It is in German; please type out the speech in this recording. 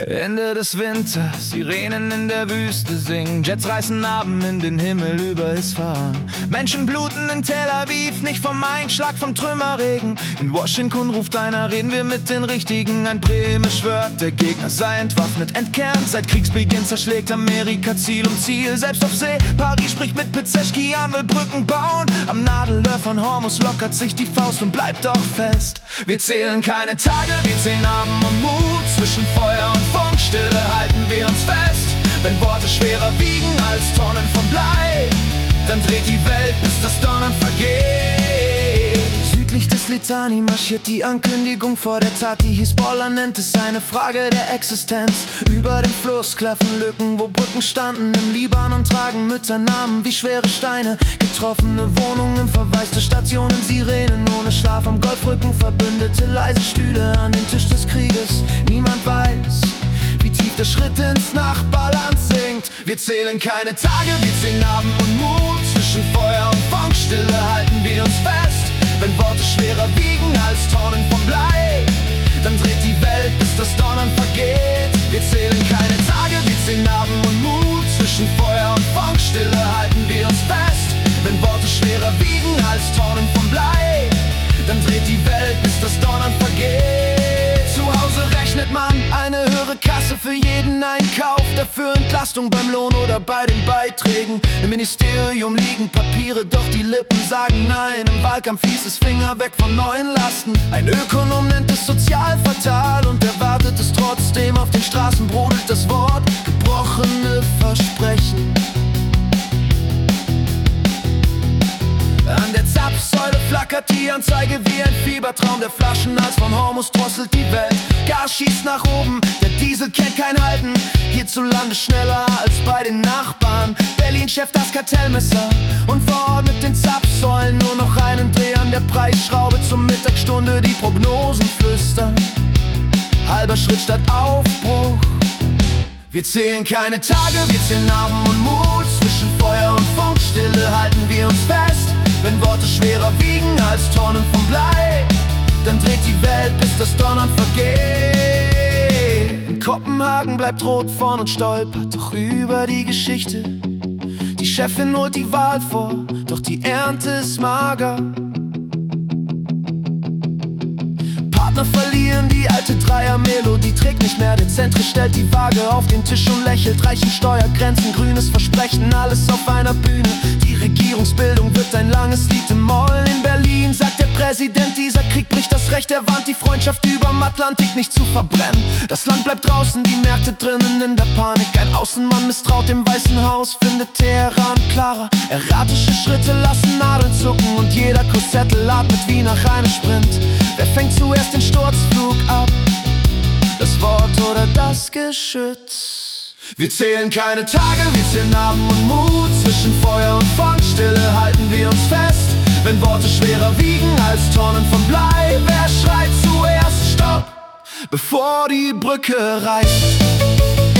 Ende des Winters, Sirenen in der Wüste singen, Jets reißen Narben in den Himmel über Isfahan. Menschen bluten in Tel Aviv, nicht vom Einschlag vom Trümmerregen. In Washington ruft einer, reden wir mit den Richtigen. Ein Breme schwört, der Gegner sei entwaffnet, entkernt. Seit Kriegsbeginn zerschlägt Amerika Ziel um Ziel, selbst auf See. Paris spricht mit Pezeshkian, will Brücken bauen. Am Nadelöhr von Hormus lockert sich die Faust und bleibt doch fest. Wir zählen keine Tage, wir zählen Abend und Mut. Zwischen Feuer und Funkstille halten wir uns fest. Wenn Worte schwerer wiegen als Tonnen von Blei, dann dreht die Welt, bis das Donnern vergeht. Südlich des Litani marschiert die Ankündigung vor der Tat. Die Hisbollah nennt es eine Frage der Existenz. Über dem Fluss klaffen Lücken, wo Brücken standen. Im Libanon tragen Mütter Namen wie schwere Steine. Getroffene Wohnungen, verwaiste Stationen, Sirenen ohne Schlaf am Golfrücken. Verbündete leise Stühle an den Tisch des Krieges. Niemand weiß, wie tief der Schritt ins Nachbarland sinkt. Wir zählen keine Tage, wir zählen Abend und Mut. Zwischen Feuer und Funkstille halten wir uns fest. Wenn Worte schwerer wiegen als Tonnen von Blei, dann dreht die Welt, bis das Donnern vergeht. Wir zählen keine Tage, wir zählen Abend und Mut. Zwischen Feuer und Funkstille halten wir uns fest. Wenn Worte schwerer wiegen als Tonnen von Blei, dann dreht die Welt, bis das Donnern vergeht. Zu Hause rechnet man eine höhere Kasse für jeden Einkauf, dafür Entlastung beim Lohn oder bei den Beiträgen. Im Ministerium liegen Papiere, doch die Lippen sagen nein. Im Wahlkampf hieß es Finger weg von neuen Lasten. Ein Ökonom nennt es sozial fatal und erwartet es trotzdem. Auf den Straßen brodelt das Wort, gebrochene Versprechen. An der Zapfsäule flackert die Anzeige wie ein Fiebertraum. Der Flaschenhals von Hormus drosselt die Welt. Gas schießt nach oben, der Diesel kennt kein Halten. Hierzulande schneller als bei den Nachbarn. Berlin-Chef das Kartellmesser und verordnet den Zapfsäulen nur noch einen Dreh an der Preisschraube. Zur Mittagsstunde die Prognosen flüstern. Halber Schritt statt Aufbruch. Wir zählen keine Tage, wir zählen Abend und Mut. Zwischen Feuer und Funkstille halten wir uns fest. Wenn Worte schwerer wiegen als Tonnen von Blei, dann dreht die Welt, bis das Donnern vergeht. In Kopenhagen bleibt rot vorn und stolpert doch über die Geschichte. Die Chefin holt die Wahl vor, doch die Ernte ist mager. Partner verlieren, die alte Dreier-Melodie trägt nicht mehr. Der Zentrist stellt die Waage auf den Tisch und lächelt. Reichen Steuergrenzen, grünes Versprechen, alles auf einer Bühne. Die Regierungsbildung wird ein langes Lied im Moll. In Berlin sagt der Präsident, dieser Krieg bricht das Recht. Er warnt, die Freundschaft überm Atlantik nicht zu verbrennen. Das Land bleibt draußen, die Märkte drinnen in der Panik. Ein Außenmann misstraut dem Weißen Haus, findet Teheran klarer. Erratische Schritte lassen Nadeln zucken und jeder Kurszettel atmet wie nach einem Sprint. Wer fängt zuerst den Sturzflug ab? Das Wort oder das Geschütz? Wir zählen keine Tage, wir zählen Abend und Mut. Zwischen Feuer und Funkstille halten wir uns fest. Wenn Worte schwerer wiegen als Tonnen von Blei, wer schreit zuerst Stopp, bevor die Brücke reißt?